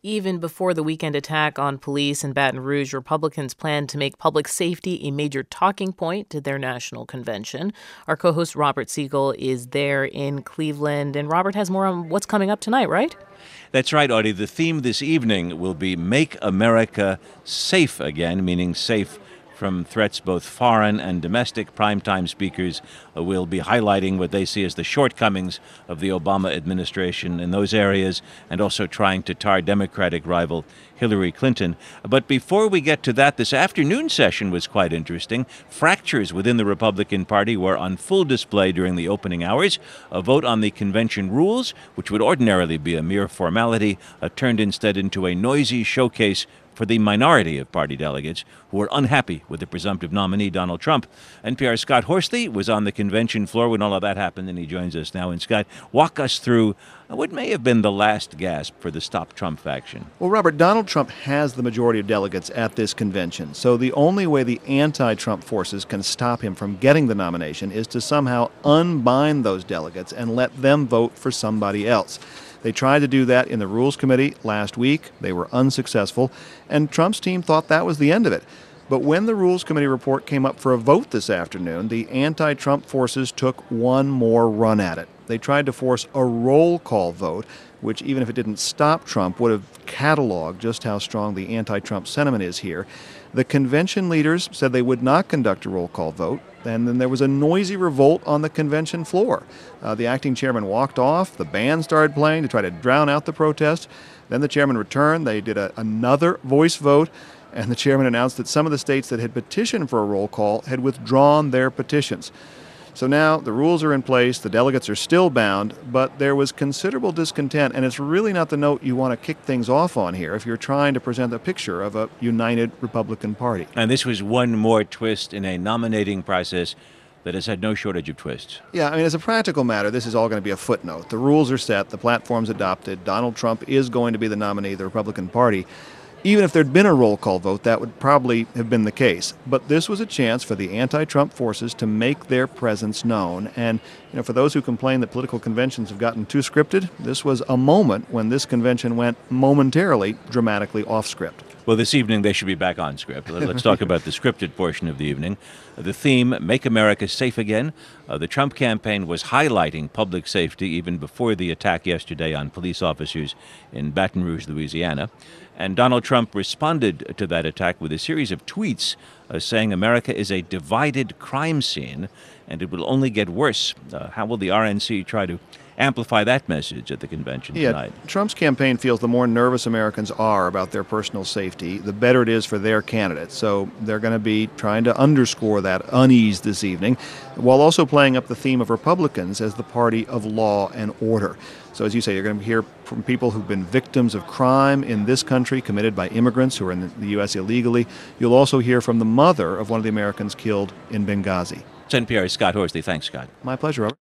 Even before the weekend attack on police in Baton Rouge, Republicans plan to make public safety a major talking point at their national convention. Our co-host Robert Siegel is there in Cleveland. And Robert has more on what's coming up tonight, right? That's right, Audie. The theme this evening will be Make America Safe Again, meaning safe from threats both foreign and domestic. Primetime speakers will be highlighting what they see as the shortcomings of the Obama administration in those areas and also trying to tar Democratic rival Hillary Clinton. But before we get to that, this afternoon session was quite interesting. Fractures within the Republican Party were on full display during the opening hours. A vote on the convention rules, which would ordinarily be a mere formality, turned instead into a noisy showcase for the minority of party delegates who were unhappy with the presumptive nominee, Donald Trump. NPR's Scott Horsley was on the convention floor when all of that happened, and he joins us now. And Scott, walk us through what may have been the last gasp for the Stop Trump faction. Well, Robert, Donald Trump has the majority of delegates at this convention, so the only way the anti-Trump forces can stop him from getting the nomination is to somehow unbind those delegates and let them vote for somebody else. They tried to do that in the Rules Committee last week. They were unsuccessful, and Trump's team thought that was the end of it. But when the Rules Committee report came up for a vote this afternoon, the anti-Trump forces took one more run at it. They tried to force a roll call vote, which, even if it didn't stop Trump, would have cataloged just how strong the anti-Trump sentiment is here. The convention leaders said they would not conduct a roll call vote, and then there was a noisy revolt on the convention floor. The acting chairman walked off, the band started playing to try to drown out the protest. Then the chairman returned, they did another voice vote, and the chairman announced that some of the states that had petitioned for a roll call had withdrawn their petitions. So now the rules are in place, the delegates are still bound, but there was considerable discontent, and it's really not the note you want to kick things off on here if you're trying to present a picture of a united Republican Party. And this was one more twist in a nominating process that has had no shortage of twists. Yeah, I mean, as a practical matter, this is all going to be a footnote. The rules are set, the platform's adopted, Donald Trump is going to be the nominee of the Republican Party. Even if there'd been a roll call vote, that would probably have been the case. But this was a chance for the anti-Trump forces to make their presence known. And, for those who complain that political conventions have gotten too scripted, this was a moment when this convention went momentarily dramatically off script. Well, this evening they should be back on script. Let's talk about the scripted portion of the evening. The theme, Make America Safe Again. The Trump campaign was highlighting public safety even before the attack yesterday on police officers in Baton Rouge, Louisiana. And Donald Trump responded to that attack with a series of tweets saying America is a divided crime scene and it will only get worse. How will the RNC try to amplify that message at the convention tonight? Trump's campaign feels the more nervous Americans are about their personal safety, the better it is for their candidate. So they're going to be trying to underscore that unease this evening, while also playing up the theme of Republicans as the party of law and order. So as you say, you're going to hear from people who've been victims of crime in this country committed by immigrants who are in the U.S. illegally. You'll also hear from the mother of one of the Americans killed in Benghazi. It's NPR's Scott Horsley. Thanks, Scott. My pleasure, Robert.